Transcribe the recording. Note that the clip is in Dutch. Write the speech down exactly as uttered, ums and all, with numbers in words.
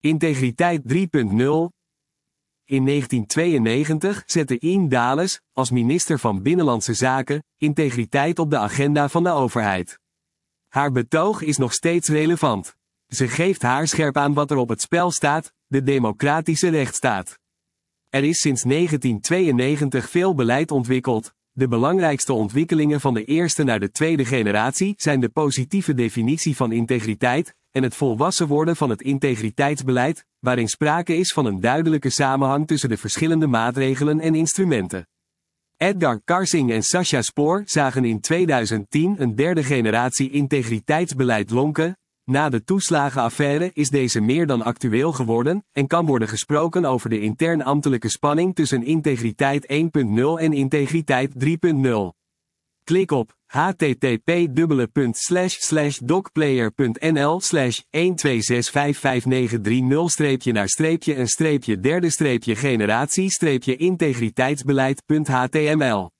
Integriteit drie punt nul. In negentien tweeënnegentig zette Ian Dales, als minister van Binnenlandse Zaken, integriteit op de agenda van de overheid. Haar betoog is nog steeds relevant. Ze geeft haarscherp aan wat er op het spel staat, de democratische rechtsstaat. Er is sinds negentien tweeënnegentig veel beleid ontwikkeld. De belangrijkste ontwikkelingen van de eerste naar de tweede generatie zijn de positieve definitie van integriteit en het volwassen worden van het integriteitsbeleid, waarin sprake is van een duidelijke samenhang tussen de verschillende maatregelen en instrumenten. Edgar Karsing en Sascha Spoor zagen in tweeduizend tien een derde generatie integriteitsbeleid lonken. Na de toeslagenaffaire is deze meer dan actueel geworden en kan worden gesproken over de intern ambtelijke spanning tussen integriteit één punt nul en integriteit drie punt nul. Klik op h t t p punt slash slash docplayer punt n l slash een twee zes vijf vijf negen drie nul streepje naar streepje een streepje derde streepje generatie streepje integriteitsbeleid punt h t m l.